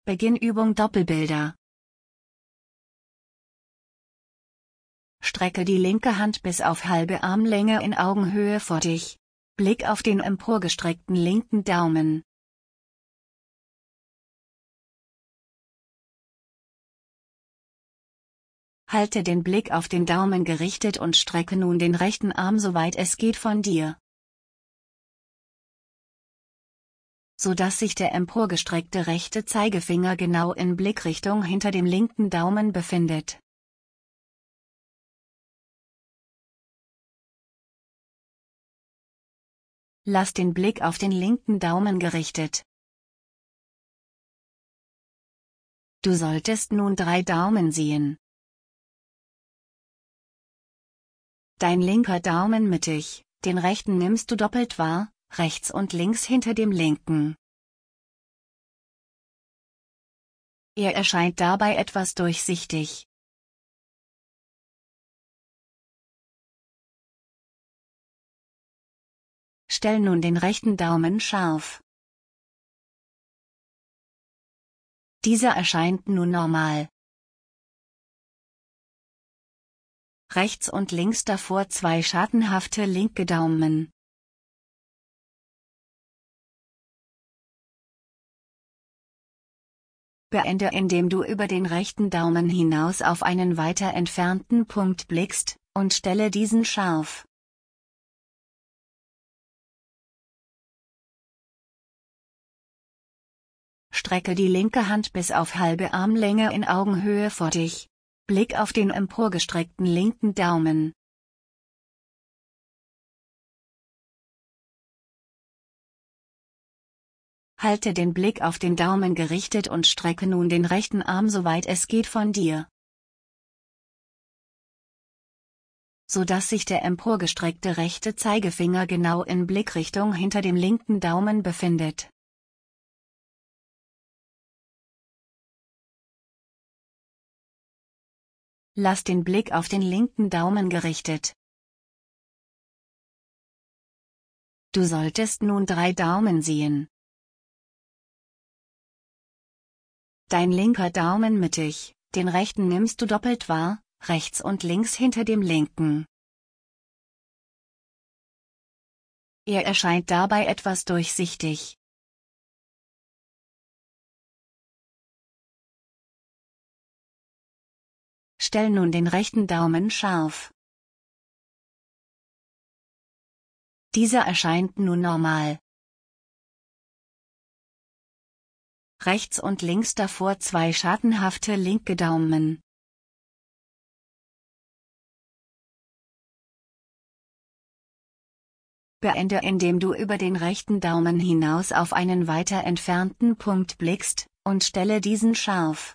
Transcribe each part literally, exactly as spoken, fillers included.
Beginnübung Doppelbilder. Strecke die linke Hand bis auf halbe Armlänge in Augenhöhe vor dich. Blick auf den emporgestreckten linken Daumen. Halte den Blick auf den Daumen gerichtet und strecke nun den rechten Arm soweit es geht von dir, so dass sich der emporgestreckte rechte Zeigefinger genau in Blickrichtung hinter dem linken Daumen befindet. Lass den Blick auf den linken Daumen gerichtet. Du solltest nun drei Daumen sehen. Dein linker Daumen mittig, den rechten nimmst du doppelt wahr, rechts und links hinter dem linken. Er erscheint dabei etwas durchsichtig. Stell nun den rechten Daumen scharf. Dieser erscheint nun normal. Rechts und links davor zwei schattenhafte linke Daumen. Beende, indem du über den rechten Daumen hinaus auf einen weiter entfernten Punkt blickst, und stelle diesen scharf. Strecke die linke Hand bis auf halbe Armlänge in Augenhöhe vor dich. Blick auf den emporgestreckten linken Daumen. Halte den Blick auf den Daumen gerichtet und strecke nun den rechten Arm soweit es geht von dir, so dass sich der emporgestreckte rechte Zeigefinger genau in Blickrichtung hinter dem linken Daumen befindet. Lass den Blick auf den linken Daumen gerichtet. Du solltest nun drei Daumen sehen. Dein linker Daumen mittig, den rechten nimmst du doppelt wahr, rechts und links hinter dem linken. Er erscheint dabei etwas durchsichtig. Stell nun den rechten Daumen scharf. Dieser erscheint nun normal. Rechts und links davor zwei schattenhafte linke Daumen. Beende, indem du über den rechten Daumen hinaus auf einen weiter entfernten Punkt blickst, und stelle diesen scharf.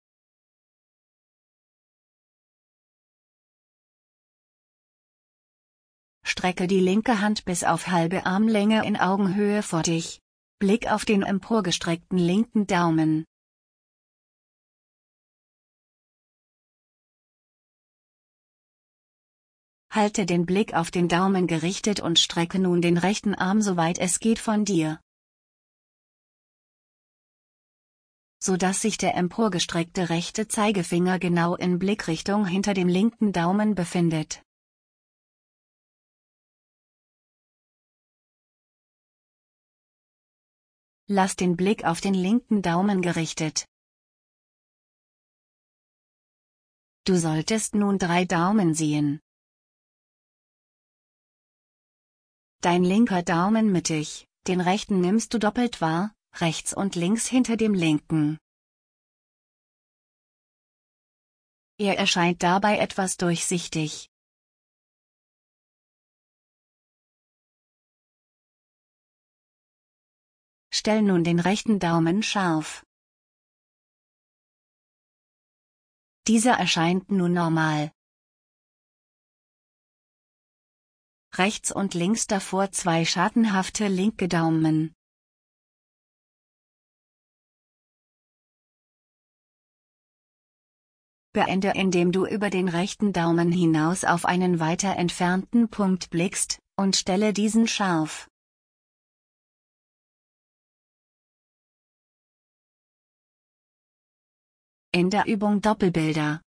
Strecke die linke Hand bis auf halbe Armlänge in Augenhöhe vor dich. Blick auf den emporgestreckten linken Daumen. Halte den Blick auf den Daumen gerichtet und strecke nun den rechten Arm soweit es geht von dir, so dass sich der emporgestreckte rechte Zeigefinger genau in Blickrichtung hinter dem linken Daumen befindet. Lass den Blick auf den linken Daumen gerichtet. Du solltest nun drei Daumen sehen. Dein linker Daumen mittig, den rechten nimmst du doppelt wahr, rechts und links hinter dem linken. Er erscheint dabei etwas durchsichtig. Stell nun den rechten Daumen scharf. Dieser erscheint nun normal. Rechts und links davor zwei schattenhafte linke Daumen. Beende, indem du über den rechten Daumen hinaus auf einen weiter entfernten Punkt blickst, und stelle diesen scharf. In der Übung Doppelbilder